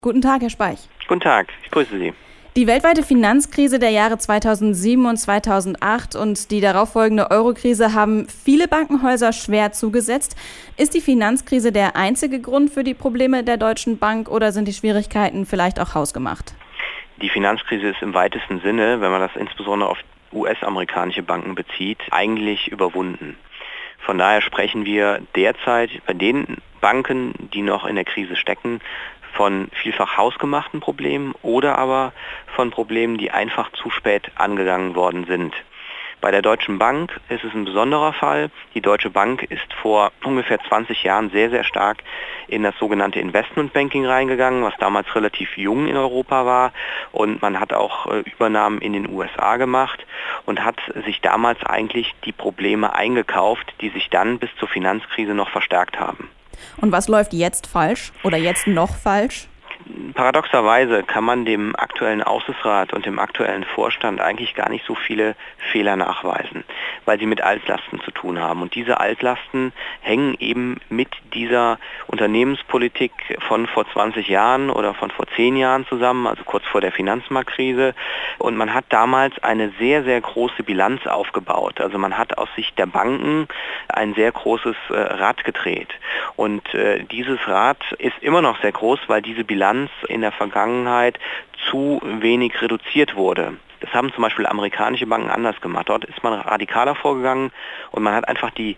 Guten Tag, Herr Speich. Guten Tag, ich grüße Sie. Die weltweite Finanzkrise der Jahre 2007 und 2008 und die darauffolgende Eurokrise haben viele Bankenhäuser schwer zugesetzt. Ist die Finanzkrise der einzige Grund für die Probleme der Deutschen Bank oder sind die Schwierigkeiten vielleicht auch hausgemacht? Die Finanzkrise ist im weitesten Sinne, wenn man das insbesondere auf US-amerikanische Banken bezieht, eigentlich überwunden. Von daher sprechen wir derzeit bei den Banken, die noch in der Krise stecken, von vielfach hausgemachten Problemen oder aber von Problemen, die einfach zu spät angegangen worden sind. Bei der Deutschen Bank ist es ein besonderer Fall. Die Deutsche Bank ist vor ungefähr 20 Jahren sehr, sehr stark in das sogenannte Investmentbanking reingegangen, was damals relativ jung in Europa war. Und man hat auch Übernahmen in den USA gemacht und hat sich damals eigentlich die Probleme eingekauft, die sich dann bis zur Finanzkrise noch verstärkt haben. Und was läuft jetzt falsch oder jetzt noch falsch? Paradoxerweise kann man dem aktuellen Aufsichtsrat und dem aktuellen Vorstand eigentlich gar nicht so viele Fehler nachweisen, weil sie mit Altlasten zu tun haben. Und diese Altlasten hängen eben mit dieser Unternehmenspolitik von vor 20 Jahren oder von vor 10 Jahren zusammen, also kurz vor der Finanzmarktkrise. Und man hat damals eine sehr, sehr große Bilanz aufgebaut. Also man hat aus Sicht der Banken ein sehr großes Rad gedreht. Und dieses Rad ist immer noch sehr groß, weil diese Bilanz in der Vergangenheit zu wenig reduziert wurde. Das haben zum Beispiel amerikanische Banken anders gemacht. Dort ist man radikaler vorgegangen und man hat einfach die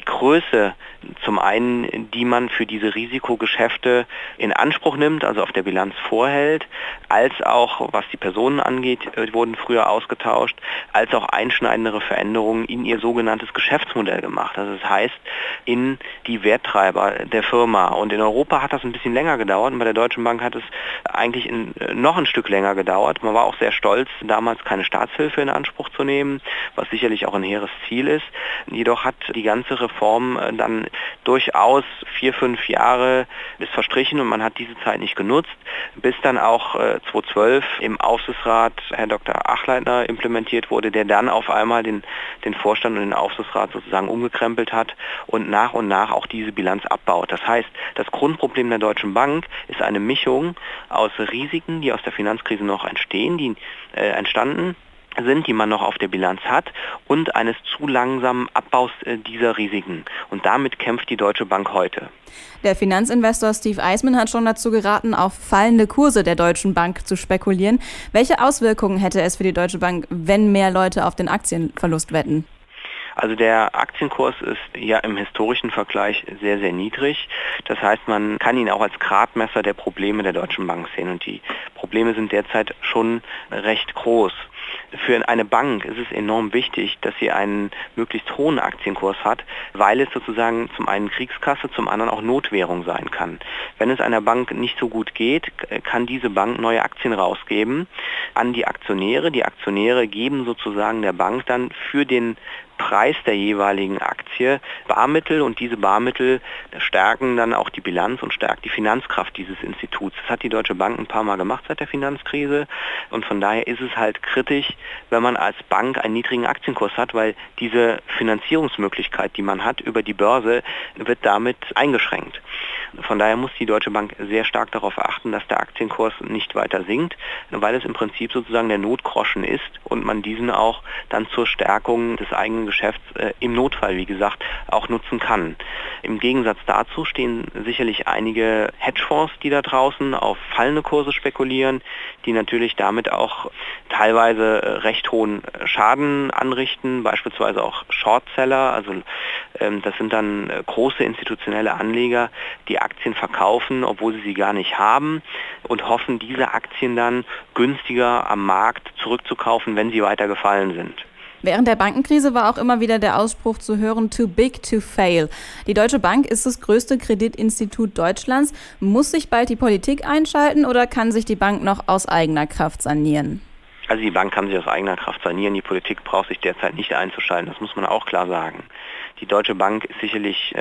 Größe zum einen, die man für diese Risikogeschäfte in Anspruch nimmt, also auf der Bilanz vorhält, als auch, was die Personen angeht, wurden früher ausgetauscht, als auch einschneidendere Veränderungen in ihr sogenanntes Geschäftsmodell gemacht. Also das heißt, in die Werttreiber der Firma. Und in Europa hat das ein bisschen länger gedauert und bei der Deutschen Bank hat es eigentlich noch ein Stück länger gedauert. Man war auch sehr stolz, damals keine Staatshilfe in Anspruch zu nehmen, was sicherlich auch ein hehres Ziel ist. Jedoch hat die ganze Reform dann durchaus 4-5 Jahre ist verstrichen und man hat diese Zeit nicht genutzt, bis dann auch 2012 im Aufsichtsrat Herr Dr. Achleitner implementiert wurde, der dann auf einmal den Vorstand und den Aufsichtsrat sozusagen umgekrempelt hat und nach auch diese Bilanz abbaut. Das heißt, das Grundproblem der Deutschen Bank ist eine Mischung aus Risiken, die aus der Finanzkrise noch entstehen, die entstanden sind, die man noch auf der Bilanz hat und eines zu langsamen Abbaus dieser Risiken. Und damit kämpft die Deutsche Bank heute. Der Finanzinvestor Steve Eisman hat schon dazu geraten, auf fallende Kurse der Deutschen Bank zu spekulieren. Welche Auswirkungen hätte es für die Deutsche Bank, wenn mehr Leute auf den Aktienverlust wetten? Also der Aktienkurs ist ja im historischen Vergleich sehr, sehr niedrig. Das heißt, man kann ihn auch als Gradmesser der Probleme der Deutschen Bank sehen. Und die Probleme sind derzeit schon recht groß. Für eine Bank ist es enorm wichtig, dass sie einen möglichst hohen Aktienkurs hat, weil es sozusagen zum einen Kriegskasse, zum anderen auch Notwährung sein kann. Wenn es einer Bank nicht so gut geht, kann diese Bank neue Aktien rausgeben an die Aktionäre. Die Aktionäre geben sozusagen der Bank dann für den Preis der jeweiligen Aktie Barmittel und diese Barmittel stärken dann auch die Bilanz und stärkt die Finanzkraft dieses Instituts. Das hat die Deutsche Bank ein paar Mal gemacht seit der Finanzkrise und von daher ist es halt kritisch, wenn man als Bank einen niedrigen Aktienkurs hat, weil diese Finanzierungsmöglichkeit, die man hat über die Börse, wird damit eingeschränkt. Von daher muss die Deutsche Bank sehr stark darauf achten, dass der Aktienkurs nicht weiter sinkt, weil es im Prinzip sozusagen der Notgroschen ist und man diesen auch dann zur Stärkung des eigenen Geschäfts im Notfall, wie gesagt, auch nutzen kann. Im Gegensatz dazu stehen sicherlich einige Hedgefonds, die da draußen auf fallende Kurse spekulieren, die natürlich damit auch teilweise recht hohen Schaden anrichten, beispielsweise auch Shortseller, also das sind dann große institutionelle Anleger, die Aktien verkaufen, obwohl sie gar nicht haben und hoffen, diese Aktien dann günstiger am Markt zurückzukaufen, wenn sie weiter gefallen sind. Während der Bankenkrise war auch immer wieder der Ausspruch zu hören, too big to fail. Die Deutsche Bank ist das größte Kreditinstitut Deutschlands. Muss sich bald die Politik einschalten oder kann sich die Bank noch aus eigener Kraft sanieren? Also die Bank kann sich aus eigener Kraft sanieren, die Politik braucht sich derzeit nicht einzuschalten, das muss man auch klar sagen. Die Deutsche Bank ist sicherlich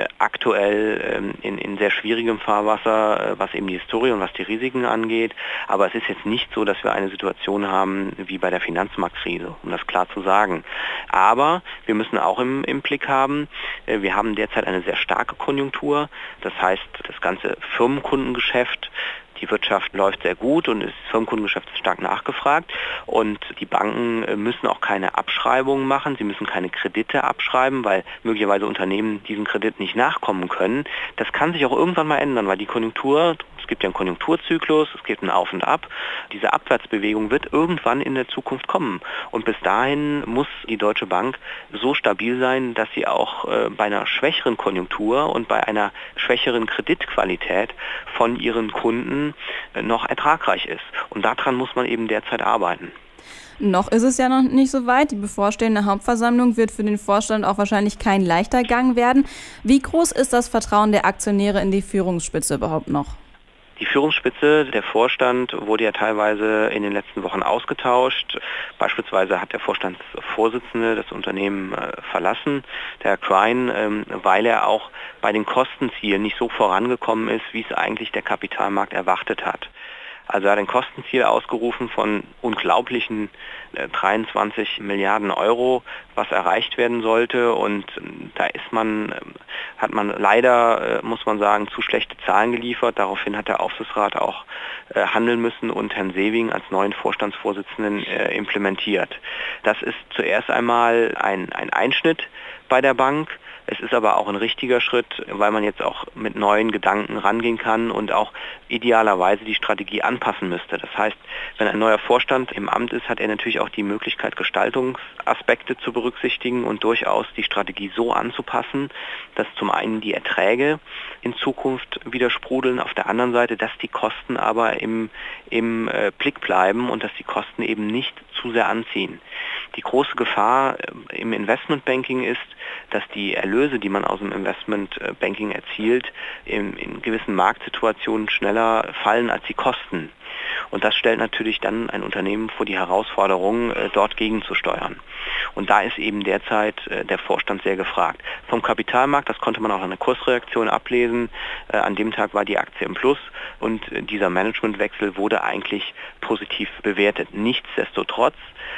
aktuell in sehr schwierigem Fahrwasser, was eben die Historie und was die Risiken angeht. Aber es ist jetzt nicht so, dass wir eine Situation haben wie bei der Finanzmarktkrise, um das klar zu sagen. Aber wir müssen auch im Blick haben, wir haben derzeit eine sehr starke Konjunktur. Das heißt, das ganze Firmenkundengeschäft, Die Wirtschaft läuft sehr gut und das Firmenkundengeschäft ist stark nachgefragt. Und die Banken müssen auch keine Abschreibungen machen, sie müssen keine Kredite abschreiben, weil möglicherweise Unternehmen diesen Kredit nicht nachkommen können. Das kann sich auch irgendwann mal ändern, weil die Konjunktur, es gibt ja einen Konjunkturzyklus, es gibt ein Auf und Ab. Diese Abwärtsbewegung wird irgendwann in der Zukunft kommen. Und bis dahin muss die Deutsche Bank so stabil sein, dass sie auch bei einer schwächeren Konjunktur und bei einer schwächeren Kreditqualität von ihren Kunden noch ertragreich ist. Und daran muss man eben derzeit arbeiten. Noch ist es ja noch nicht so weit. Die bevorstehende Hauptversammlung wird für den Vorstand auch wahrscheinlich kein leichter Gang werden. Wie groß ist das Vertrauen der Aktionäre in die Führungsspitze überhaupt noch? Die Führungsspitze, der Vorstand, wurde ja teilweise in den letzten Wochen ausgetauscht. Beispielsweise hat der Vorstandsvorsitzende das Unternehmen verlassen, der Herr Krein, weil er auch bei den Kostenzielen nicht so vorangekommen ist, wie es eigentlich der Kapitalmarkt erwartet hat. Also er hat ein Kostenziel ausgerufen von unglaublichen 23 Milliarden Euro, was erreicht werden sollte. Und da hat man leider, muss man sagen, zu schlechte Zahlen geliefert. Daraufhin hat der Aufsichtsrat auch handeln müssen und Herrn Sewing als neuen Vorstandsvorsitzenden implementiert. Das ist zuerst einmal ein Einschnitt bei der Bank. Es ist aber auch ein richtiger Schritt, weil man jetzt auch mit neuen Gedanken rangehen kann und auch idealerweise die Strategie anpassen müsste. Das heißt, wenn ein neuer Vorstand im Amt ist, hat er natürlich auch die Möglichkeit, Gestaltungsaspekte zu berücksichtigen und durchaus die Strategie so anzupassen, dass zum einen die Erträge in Zukunft wieder sprudeln, auf der anderen Seite, dass die Kosten aber im Blick bleiben und dass die Kosten eben nicht zu sehr anziehen. Die große Gefahr im Investmentbanking ist, dass die Erlöse, die man aus dem Investmentbanking erzielt, in gewissen Marktsituationen schneller fallen als die Kosten. Und das stellt natürlich dann ein Unternehmen vor die Herausforderung, dort gegenzusteuern. Und da ist eben derzeit der Vorstand sehr gefragt. Vom Kapitalmarkt, das konnte man auch an der Kursreaktion ablesen, an dem Tag war die Aktie im Plus und dieser Managementwechsel wurde eigentlich positiv bewertet. Nichtsdestotrotz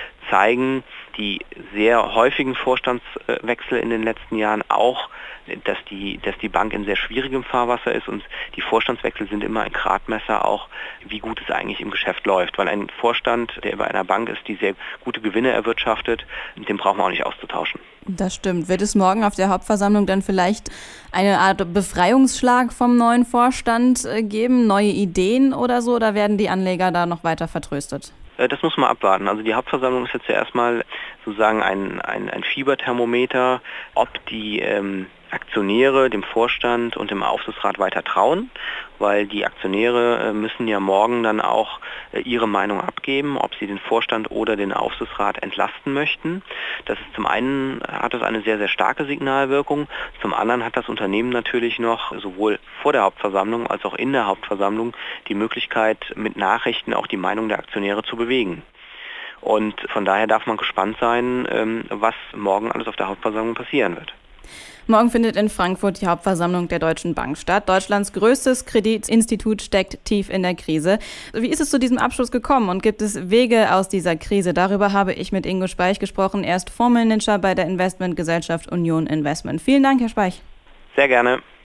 zeigen die sehr häufigen Vorstandswechsel in den letzten Jahren auch, dass die Bank in sehr schwierigem Fahrwasser ist und die Vorstandswechsel sind immer ein Gradmesser auch, wie gut es eigentlich im Geschäft läuft. Weil ein Vorstand, der bei einer Bank ist, die sehr gute Gewinne erwirtschaftet, den braucht man auch nicht auszutauschen. Das stimmt. Wird es morgen auf der Hauptversammlung dann vielleicht eine Art Befreiungsschlag vom neuen Vorstand geben, neue Ideen oder so, oder werden die Anleger da noch weiter vertröstet? Das muss man abwarten. Also die Hauptversammlung ist jetzt ja erstmal sozusagen ein Fieberthermometer, ob die Aktionäre dem Vorstand und dem Aufsichtsrat weiter trauen, weil die Aktionäre müssen ja morgen dann auch ihre Meinung abgeben, ob sie den Vorstand oder den Aufsichtsrat entlasten möchten. Das ist zum einen hat das eine sehr, sehr starke Signalwirkung, zum anderen hat das Unternehmen natürlich noch sowohl vor der Hauptversammlung als auch in der Hauptversammlung die Möglichkeit, mit Nachrichten auch die Meinung der Aktionäre zu bewegen. Und von daher darf man gespannt sein, was morgen alles auf der Hauptversammlung passieren wird. Morgen findet in Frankfurt die Hauptversammlung der Deutschen Bank statt. Deutschlands größtes Kreditinstitut steckt tief in der Krise. Wie ist es zu diesem Abschluss gekommen und gibt es Wege aus dieser Krise? Darüber habe ich mit Ingo Speich gesprochen. Er ist Fondsmanager bei der Investmentgesellschaft Union Investment. Vielen Dank, Herr Speich. Sehr gerne.